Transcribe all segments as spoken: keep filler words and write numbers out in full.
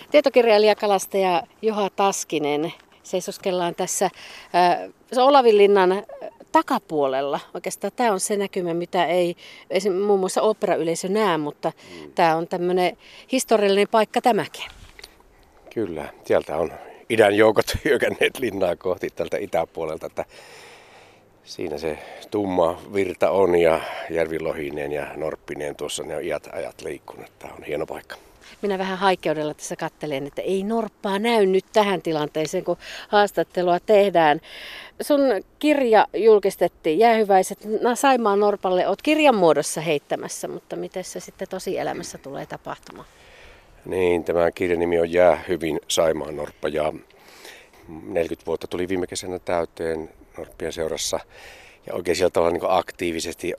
Tietokirjailija kalastaja Juha Taskinen. Seisoskellaan tässä äh, Olavinlinnan takapuolella. Oikeastaan tämä on se näkymä, mitä ei esimerkiksi muun muassa oopperayleisö näe, mutta mm. tämä on tämmöinen historiallinen paikka tämäkin. Kyllä, sieltä on idän joukot hyökänneet linnaa kohti tältä itäpuolelta. Että siinä se tumma virta on ja järvilohineen ja norppineen tuossa ne on iät ajat liikkunut. Tämä on hieno paikka. Minä vähän haikeudella tässä katselen, että ei norppaa näy nyt tähän tilanteeseen, kun haastattelua tehdään. Sun kirja julkistettiin, Jäähyväiset Saimaan norpalle. Oot kirjan muodossa heittämässä, mutta miten se sitten tosielämässä tulee tapahtumaan? Niin, tämä kirjan nimi on Jää hyvin Saimaan norppa ja neljäkymmentä vuotta tuli viime kesänä täyteen norppien seurassa. Ja oikein sieltä tavalla niin aktiivisesti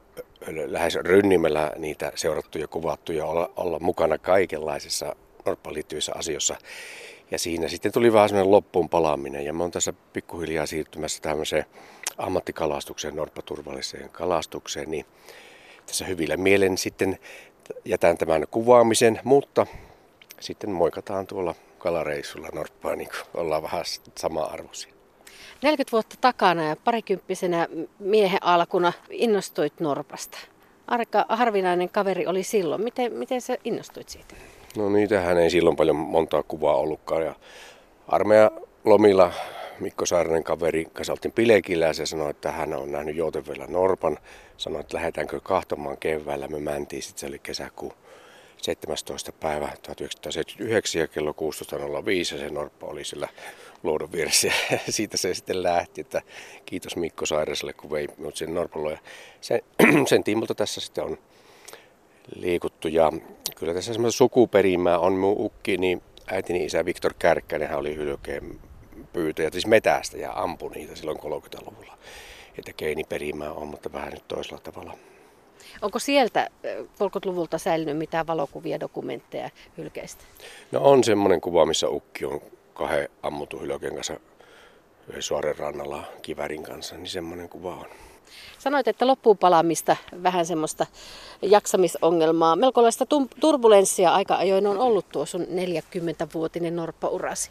lähes rynnimällä niitä seurattu ja kuvattu ja olla, olla mukana kaikenlaisissa norppaan liittyvissä asioissa. Ja siinä sitten tuli vähän semmoinen loppuun palaaminen ja mä oon tässä pikkuhiljaa siirtymässä tämmöiseen ammattikalastukseen, norppaturvalliseen kalastukseen. Niin tässä hyvillä mielen sitten jätän tämän kuvaamisen, mutta sitten moikataan tuolla kalareissulla norppaa, niin kuin ollaan vähän sama-arvoisia. neljäkymmentä vuotta takana ja parikymppisenä miehen alkuna innostuit norpasta. Aika harvinainen kaveri oli silloin. Miten, miten sä innostuit siitä? No niitähän ei silloin paljon montaa kuvaa ollutkaan. Ja armeijan lomilla Mikko Saarinen kaveri kanssa oltiin Pilekillä ja se sanoi, että hän on nähnyt Joutevellä norpan. Sanoi, että lähdetäänkö kahtomaan keväällä. Me mäntiin, sitten se oli kesäkuun seitsemästoista päivä tuhatyhdeksänsataaseitsemänkymmentäyhdeksän ja kello kuusitoista nolla viisi ja se norppa oli sillä luodon vieressä. Ja siitä se sitten lähti, että kiitos Mikko Sairiselle, kun vei minut sinne norpalloon. Ja sen, sen tiimolta tässä sitten on liikuttu ja kyllä tässä semmoista sukuperimää on minun ukki, niin äitini isä Viktor Kärkkäinen, hän oli hylkeen pyytäjä, siis metästä ja ampui niitä silloin kolmekymmentäluvulla. Että geeniperimää on, mutta vähän nyt toisella tavalla. Onko sieltä kolmekymmentäluvulta säilynyt mitään valokuvia, dokumentteja hylkeistä? No on semmoinen kuva, missä ukki on kahden ammutun hylkeen kanssa Suoren rannalla kivärin kanssa, niin semmoinen kuva on. Sanoit, että loppuun palaamista, vähän semmoista jaksamisongelmaa. Melkoista turbulenssia aika ajoin on ollut tuo sun neljäkymmentävuotinen norppaurasi.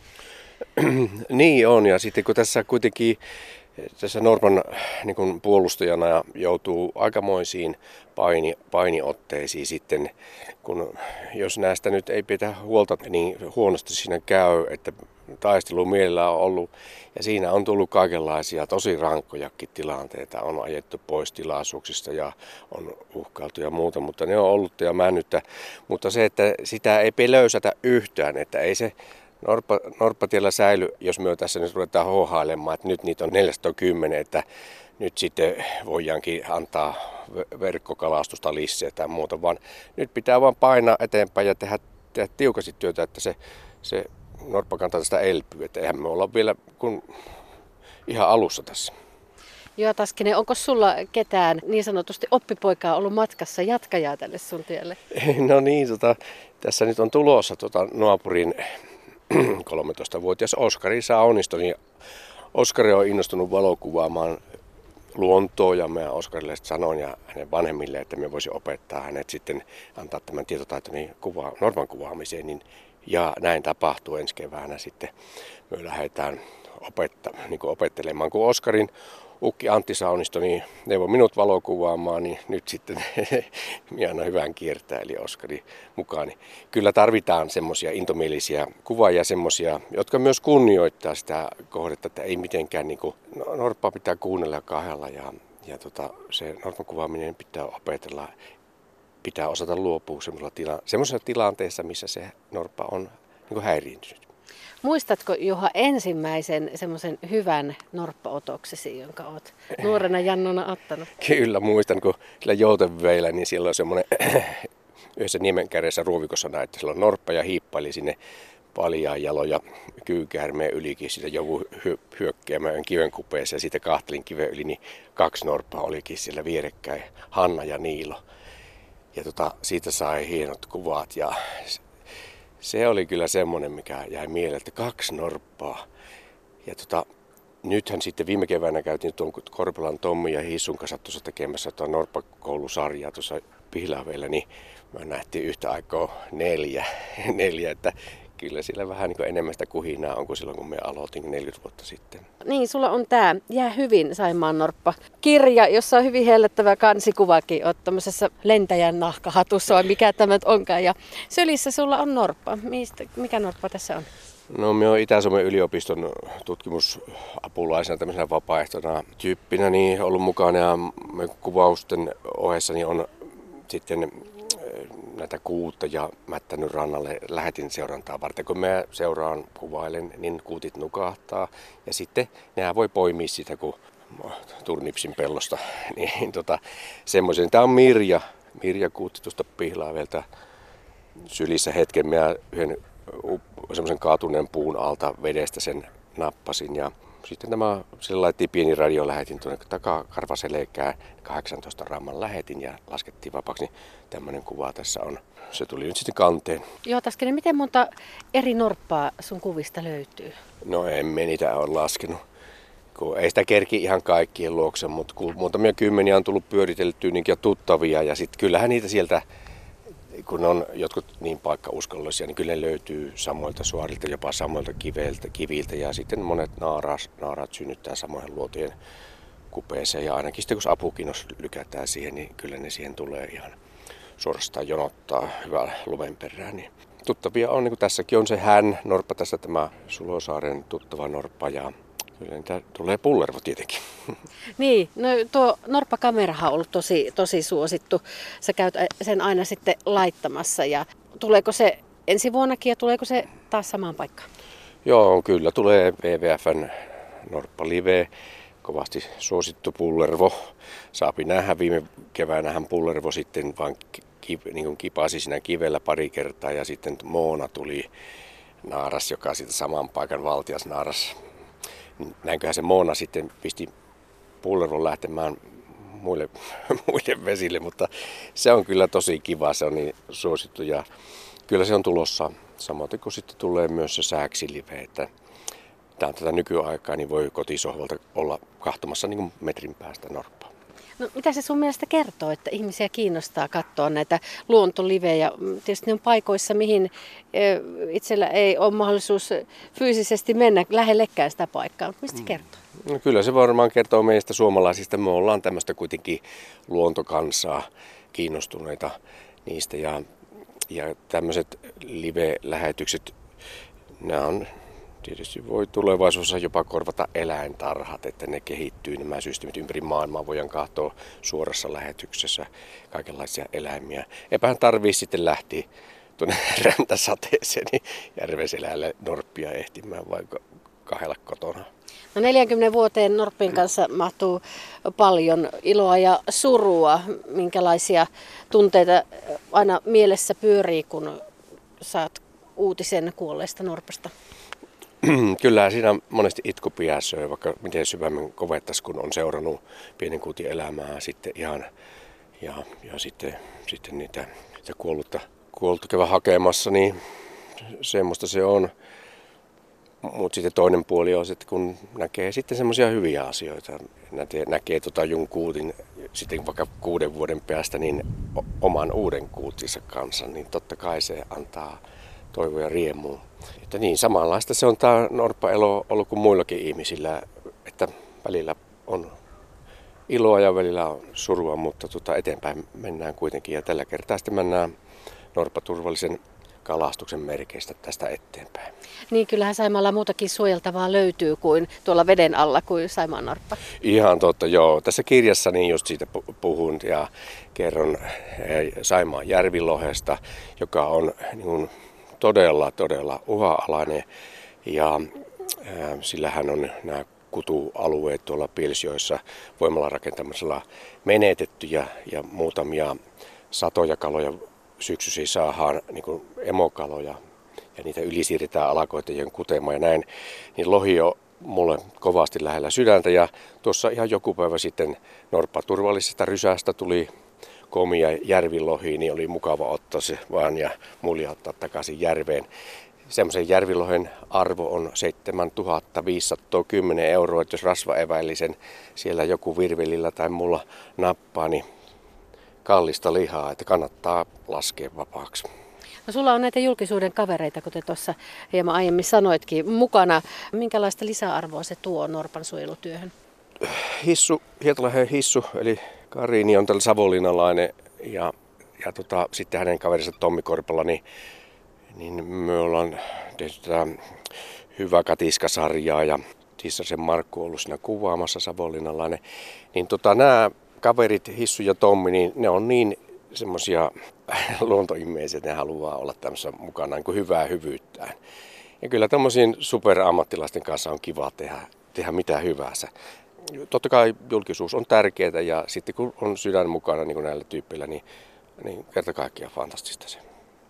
Niin on, ja sitten kun tässä kuitenkin tässä norpan niin kuin puolustajana joutuu aikamoisiin paini, painiotteisiin sitten, kun jos näistä nyt ei pidä huolta, niin huonosti siinä käy, että taistelu mielellä on ollut ja siinä on tullut kaikenlaisia tosi rankkojakin tilanteita, on ajettu pois tilaisuuksista ja on uhkailtu ja muuta, mutta ne on ollut ja männyttä, mutta se, että sitä ei löysätä yhtään, että ei se Norppa, norppatiellä säily, jos me tässä nyt ruvetaan hohailemaan, että nyt niitä on neljäsataakymmenen, että nyt sitten voidaankin antaa verkkokalastusta lisää tai muuta, vaan nyt pitää vaan painaa eteenpäin ja tehdä, tehdä tiukasti työtä, että se, se norppakanta tästä elpyy, että eihän me olla vielä kun ihan alussa tässä. Joo, Taskinen, onko sulla ketään niin sanotusti oppipoikaa ollut matkassa jatkajaa tälle sun tielle? No niin, tota, tässä nyt on tulossa tota, naapurin kolmetoistavuotias Oskari Saunisto, niin Oskari on innostunut valokuvaamaan luontoa ja mä Oskarille sanoin ja hänen vanhemmille, että me voisi opettaa hänet sitten antaa tämän tietotaitoni kuva, norpan kuvaamiseen. Niin, ja näin tapahtuu ensi keväänä sitten. Me lähdetään opetta, niin kuin opettelemaan, kun Oskarin ukki Antti Saunisto niin neuvoi minut valokuvaamaan, niin nyt sitten minä annan hyvän kiertää, eli Oskari mukaan. Niin kyllä tarvitaan semmoisia intomielisiä kuvaajia, semmoisia, jotka myös kunnioittaa sitä kohdetta, että ei mitenkään, niin kuin, no, norppaa pitää kuunnella ja kahdella ja, ja tota, se norpan kuvaaminen pitää opetella, pitää osata luopua semmoisessa, tila, semmoisessa tilanteessa, missä se norppa on niin kuin häiriintynyt. Muistatko, Juha, ensimmäisen semmoisen hyvän norppaotoksesi, jonka olet nuorena Jannona ottanut? Kyllä muistan, kun sillä Jouteveillä, niin siellä on semmoinen yhdessä niemenkärjessä ruovikossa näyttää, siellä on norppa ja hiippaili sinne paljaan jaloja kyykäärmeen ylikin, sitä joku hy- hyökkäämään kiven kupeeseen ja siitä kahtelin kiven yli, niin kaksi norppaa olikin siellä vierekkäin, Hanna ja Niilo. Ja tota, siitä sai hienot kuvat ja se oli kyllä semmoinen, mikä jäi mieleen, että kaksi norppaa. Ja tota, nythän sitten viime keväänä käytiin tuon Korpelan Tommi ja Hissun kanssa tuossa tekemässä tuon norppakoulusarjaa tuossa Pihlaveellä, niin me nähtiin yhtä aikaa neljä, neljä, että kyllä siellä vähän niin kuin enemmän sitä kuhinaa on kuin silloin, kun me aloitin neljäkymmentä vuotta sitten. Niin, sulla on tämä Jää hyvin Saimaannorppa -kirja, jossa on hyvin hellettävä kansikuvakin. Oot tämmöisessä lentäjän nahkahatussa vai mikä tämä nyt onkaan. Ja sylissä sulla on norppa. Mistä, mikä norppa tässä on? No, minä olen Itä-Suomen yliopiston tutkimusapulaisena tämmöisenä vapaaehtona tyyppinä niin ollut mukana ja kuvausten ohessa niin on sitten näitä kuutta ja mättänyt rannalle lähetin seurantaa varten. Kun mä seuraan kuvailen, niin kuutit nukahtaa ja sitten nehän voi poimia sitä kuin turnipsin pellosta. Niin, tota, semmoisen. Tämä on Mirja. Mirja kuutti tuosta Pihlaavelta sylissä hetken. Mä yhden semmoisen kaatuneen puun alta vedestä sen nappasin ja sitten tämä sillä laittiin pieni radio, lähetin tuonne takakarvaselkään, kahdeksantoista ramman lähetin ja laskettiin vapaaksi, niin tämmöinen kuva tässä on. Se tuli nyt sitten kanteen. Joo, Taskinen, miten monta eri norppaa sun kuvista löytyy? No emme niitä ole laskenut. Kun ei sitä kerki ihan kaikkien luokse, mutta kun muutamia kymmeniä on tullut pyöriteltyä ja tuttavia ja sitten kyllähän niitä sieltä, kun on jotkut niin paikkauskollisia, niin kyllä ne löytyy samoilta suorilta, jopa samoilta kiveiltä, kiviltä ja sitten monet naarat, naarat synnyttää samoihin luotien kupeeseen ja ainakin sitten kun apukinos lykätään siihen, niin kyllä ne siihen tulee ihan suorastaan jonottaa hyvällä lumen perään. Niin tuttavia on, niin kuin tässäkin on se hän norppa, tässä tämä Sulosaaren tuttava norppa ja kyllä niitä tulee pullervo tietenkin. Niin, no tuo norppakamerahan on ollut tosi, tosi suosittu. Sä käyt sen aina sitten laittamassa ja tuleeko se ensi vuonnakin ja tuleeko se taas samaan paikkaan? Joo, kyllä tulee W W F:n Norppa Live, kovasti suosittu pullervo. Saapi nähdä, viime keväänähän pullervo sitten vaan ki, niin kuin kipasi siinä kivellä pari kertaa ja sitten Moona tuli naaras, joka sitten saman paikan valtias naaras. Näinköhän se Moona sitten pisti pullervon lähtemään muille, muille vesille, mutta se on kyllä tosi kiva, se on niin suosittu ja kyllä se on tulossa. Samoin kuin sitten tulee myös se sääksilive, että tämä on tätä nykyaikaa, niin voi kotisohvalta olla kahtomassa niin kuin metrin päästä norppaa. No, mitä se sun mielestä kertoo, että ihmisiä kiinnostaa katsoa näitä luontolivejä? Tietysti ne on paikoissa, mihin itsellä ei ole mahdollisuus fyysisesti mennä lähellekään sitä paikkaa. Mistä se kertoo? No, kyllä se varmaan kertoo meistä suomalaisista. Me ollaan tämmöistä kuitenkin luontokansaa, kiinnostuneita niistä. Ja, ja tämmöiset live-lähetykset, nämä on tietysti voi tulevaisuudessa jopa korvata eläintarhat, että ne kehittyy, nämä systeemit ympäri maailmaa. Voidaan katsoa suorassa lähetyksessä kaikenlaisia eläimiä. Eipähän tarvii sitten lähteä tuonne räntäsateeseen niin järveselälle norppia ehtimään vaikka kahdella kotona. No neljäänkymmeneen vuoteen norppien kanssa mahtuu paljon iloa ja surua. Minkälaisia tunteita aina mielessä pyörii, kun saat uutisen kuolleesta norpasta? Kyllä siinä monesti itku piässöö, vaikka miten syvemmin kovettaisi, kun on seurannut pienen kuutin elämää sitten ihan ja, ja sitten, sitten niitä sitä kuollutta, kuollutta käydä hakemassa, niin semmoista se on. Mutta sitten toinen puoli on, että kun näkee sitten semmoisia hyviä asioita, näkee, näkee tota junkuutin sitten vaikka kuuden vuoden päästä niin oman uuden kuutinsa kanssa, niin totta kai se antaa toivoa ja riemua. Että niin, samanlaista se on tämä norppaelo ollut kuin muillakin ihmisillä, että välillä on iloa ja välillä on surua, mutta tota eteenpäin mennään kuitenkin. Ja tällä kertaa sitten mennään norppaturvallisen kalastuksen merkeistä tästä eteenpäin. Niin, kyllähän Saimaalla muutakin suojeltavaa löytyy kuin tuolla veden alla kuin Saimaannorppa. Ihan totta, joo. Tässä kirjassa niin just siitä puhun ja kerron Saimaan järvilohesta, joka on niin kuin todella, todella uha-alainen ja äh, sillähän on nämä kutualueet tuolla Pilsjoissa voimalla rakentamisella menetetty ja, ja muutamia satoja kaloja syksyisiä saadaan niin kuin emokaloja ja niitä ylisiirretään alakoittajien kutemaan ja näin, niin lohi on mulle kovasti lähellä sydäntä ja tuossa ihan joku päivä sitten norppaturvallisesta rysästä tuli komia järvilohi, niin oli mukava ottaa se vaan ja muljauttaa takaisin järveen. Semmoisen järvilohen arvo on seitsemäntuhatta viisisataakymmenen euroa, että jos rasvaeväillisen siellä joku virvelillä tai mulla nappaa, niin kallista lihaa, että kannattaa laskea vapaaksi. No sulla on näitä julkisuuden kavereita, kuten tuossa hieman aiemmin sanoitkin, mukana. Minkälaista lisäarvoa se tuo norpan suojelutyöhön? Hissu, Hietalahen Hissu, eli Karini on tällä savonlinnalainen ja, ja tota, sitten hänen kaverinsa Tommi Korpela, niin, niin me ollaan tehty tätä Hyvä Katiska-sarjaa ja Tissasen Markku on ollut siinä kuvaamassa, savonlinnalainen. Niin tota, nämä kaverit, Hissu ja Tommi, niin ne on niin semmoisia luontoihmeisiä, että ne haluaa olla tämmöisessä mukana niin kuin hyvää hyvyyttään. Ja kyllä tämmöisiin superammattilaisten kanssa on kiva tehdä, tehdä mitä hyvänsä. Totta kai julkisuus on tärkeää ja sitten kun on sydän mukana niin kuin näillä tyypeillä, niin, niin kerta kaikkiaan fantastista se.